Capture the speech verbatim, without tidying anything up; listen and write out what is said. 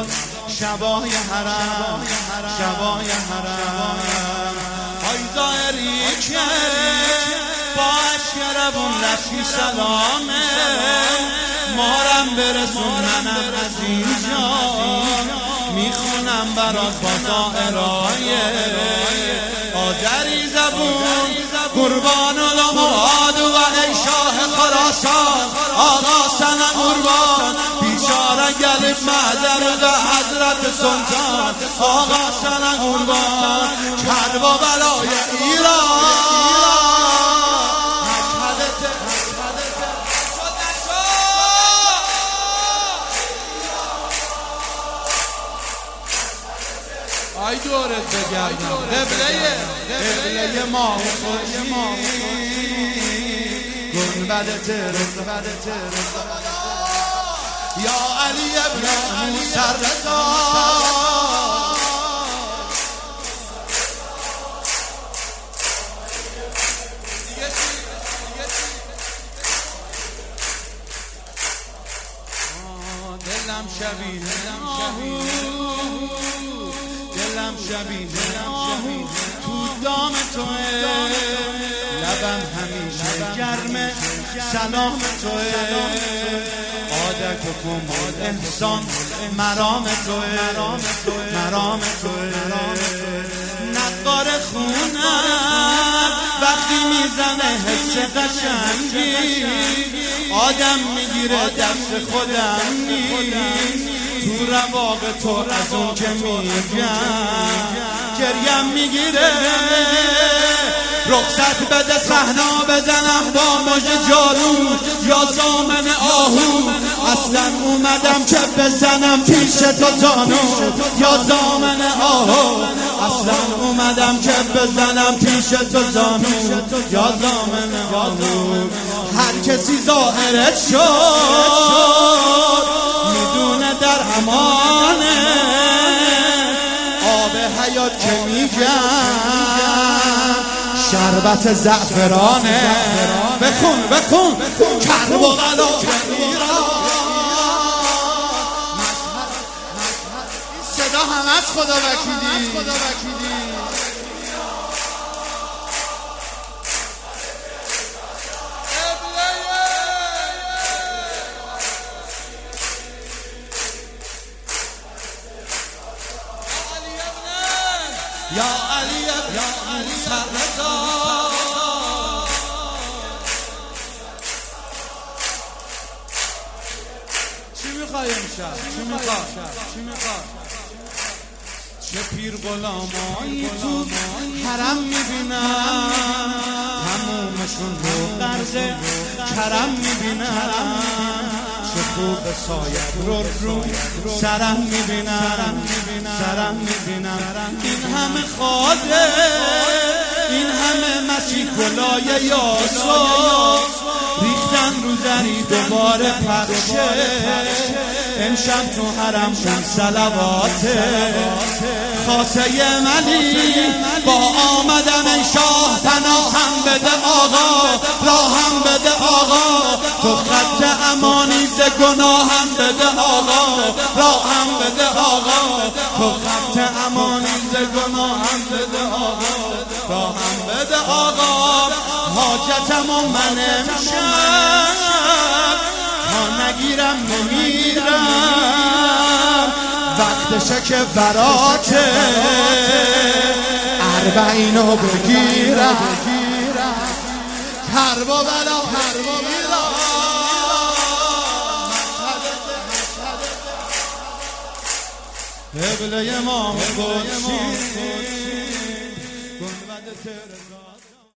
شبای حرم شبای حرم های ظاهری که با اشکربون رفی سلامه مارم برسوننم از اینجا میخونم برات با دائرای آذری زبون قربان و مراد و ای شاه خراسان آقا سنم قربان بیچاره گلب معذر و حضرت سلطان آقا سنم قربان کرب و بلای ایران ای دورت بگردم قبله قبله ما گنبد ترز یا علی ابن موسی رضا دلم شبیه دلم شبیه تو دام توه لبم همیشه گرمه سلام توه عادت و کمال احسان مرام توه مرام توه نقار خونم وقتی میزنه حس قشنگی آدم میگیره دست خودم نیست تو رواق تو از اون که میگم گریم میگیره رخصت بده صحنا بزنم با مژه جارو یا زامن آهو اصلا اومدم که بزنم پیش تو زانو یا زامن آهو اصلا اومدم که بزنم پیش تو زانو یا زامن آهو هر کسی ظاهرت شد میدونه در امانه آب حیات که میگم شربت زعفرانه بخون بخون کرب و بلا ایران صدا هم از خدا وکیلی یا علی ابن موسی رضا چی میخوای امشب؟ چی میخوای؟ چی میخوای؟ چه پیر غلامایی تو حرم میبینم تمومشون رو قرض کرم میبینم چه خوب سایت رو رو سرم میبینم سرم میبینم این همه خاده این همه مسیح گلای یاسو ریختن رو دری دوباره پرشه امشب تو حرم شد صلواته خاصه ملی با آمدم ای شاه پناهم بده آقا راهم بده آقا تو خط امانی ز گناهم بده آقا راهم بده آقا تو خط امانی ز گناهم بده آقا راهم بده آقا حاجتم و من امشب تا نگیرم نمیرم وقتشه که براته اربعینو بگیرم کرب و بلا قبله امام قدسی گنبد ترزا